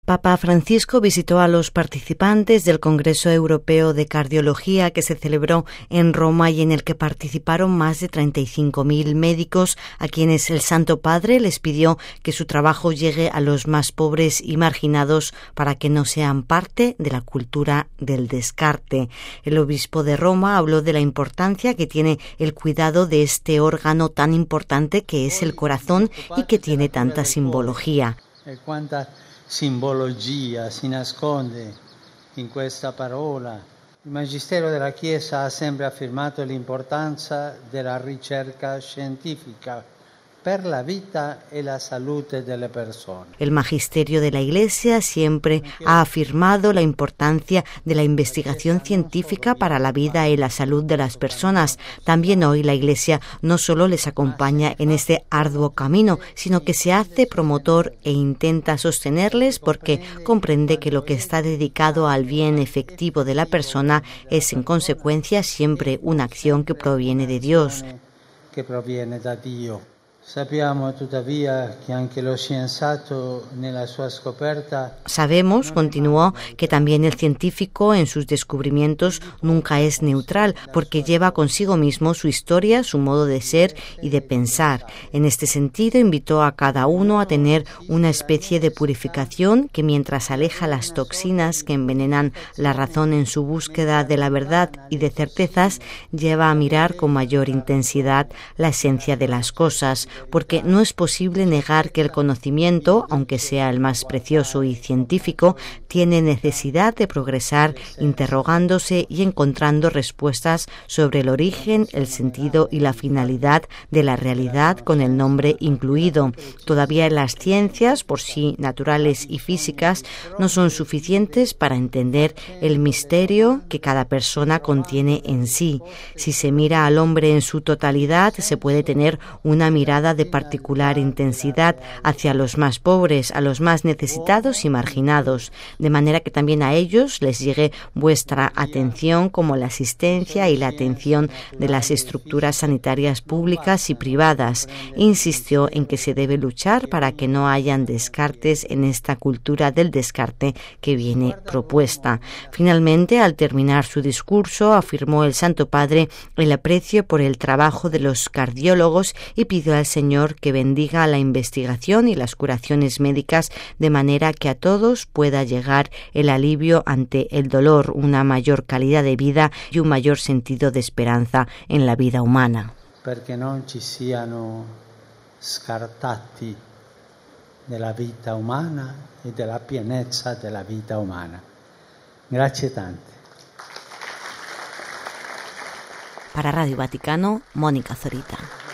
Papa Francisco visitó a los participantes del Congreso Europeo de Cardiología que se celebró en Roma y en el que participaron más de 35.000 médicos, a quienes el Santo Padre les pidió que su trabajo llegue a los más pobres y marginados para que no sean parte de la cultura del descarte. El obispo de Roma habló de la importancia que tiene el cuidado de este órgano tan importante que es el corazón y que tiene tanta simbología. Simbologia si nasconde in questa parola. Il Magistero della Chiesa ha sempre affermato l'importanza della ricerca scientifica per la vita e la salute delle persone. El magisterio de la Iglesia siempre ha afirmado la importancia de la investigación científica para la vida y la salud de las personas. También hoy la Iglesia no solo les acompaña en este arduo camino, sino que se hace promotor e intenta sostenerles porque comprende que lo que está dedicado al bien efectivo de la persona es en consecuencia siempre una acción que proviene de Dios. Que proviene da Dio. Sappiamo tuttavia che anche lo scienziato nella sua scoperta. Sabemos, continuó, que también el científico en sus descubrimientos nunca es neutral, porque lleva consigo mismo su historia, su modo de ser y de pensar. En este sentido, invitó a cada uno a tener una especie de purificación que, mientras aleja las toxinas que envenenan la razón en su búsqueda de la verdad y de certezas, lleva a mirar con mayor intensidad la esencia de las cosas, porque no es posible negar que el conocimiento, aunque sea el más precioso y científico, tiene necesidad de progresar interrogándose y encontrando respuestas sobre el origen, el sentido y la finalidad de la realidad con el nombre incluido. Todavía las ciencias, por sí naturales y físicas, no son suficientes para entender el misterio que cada persona contiene en sí. Si se mira al hombre en su totalidad, se puede tener una mirada de particular intensidad hacia los más pobres, a los más necesitados y marginados, de manera que también a ellos les llegue vuestra atención, como la asistencia y la atención de las estructuras sanitarias públicas y privadas. Insistió en que se debe luchar para que no hayan descartes en esta cultura del descarte que viene propuesta. Finalmente, al terminar su discurso, afirmó el Santo Padre el aprecio por el trabajo de los cardiólogos y pidió al Señor que bendiga la investigación y las curaciones médicas de manera que a todos pueda llegar el alivio ante el dolor, una mayor calidad de vida y un mayor sentido de esperanza en la vida humana. Perché non ci siano scartati della vita umana e della pienezza della vita umana. Grazie tante. Para Radio Vaticano, Mónica Zorita.